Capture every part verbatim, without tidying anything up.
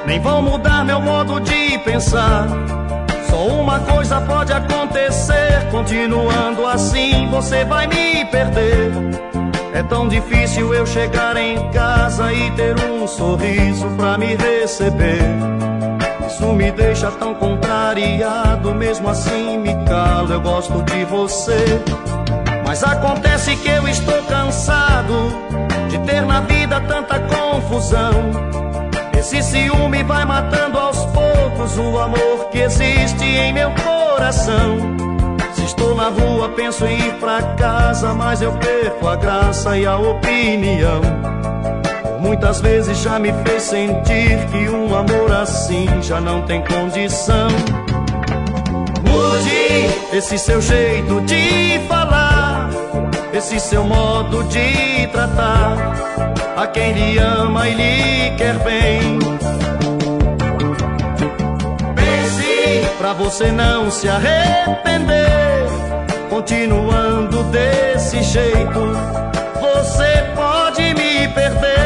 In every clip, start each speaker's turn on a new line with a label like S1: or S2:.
S1: nem vão mudar meu modo de pensar. Só uma coisa pode acontecer, continuando assim você vai me perder. É tão difícil eu chegar em casa e ter um sorriso pra me receber. Isso me deixa tão contrariado, mesmo assim me calo, eu gosto de você. Mas acontece que eu estou cansado de ter na vida tanta confusão. Esse ciúme vai matando aos poucos o amor que existe em meu coração. Se estou na rua penso em ir pra casa, mas eu perco a graça e a opinião. Muitas vezes já me fez sentir que um amor assim já não tem condição. Mude esse seu jeito de falar, esse seu modo de tratar a quem lhe ama e lhe quer bem. Pense pra você não se arrepender. Continuando desse jeito, você pode me perder.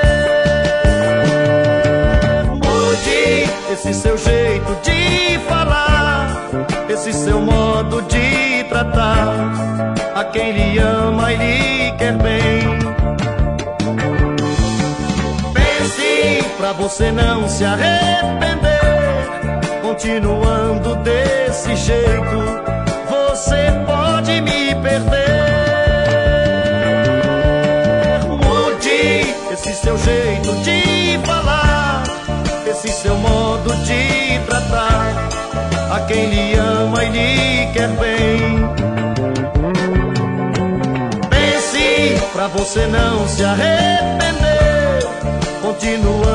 S1: Mude esse seu jeito de falar, esse seu modo de tratar a quem lhe ama e lhe quer bem. Pense pra você não se arrepender. Continuando desse jeito, você pode me perder. Mude esse seu jeito de falar, esse seu modo de tratar a quem lhe ama e lhe quer bem. Pense pra você não se arrepender. Continua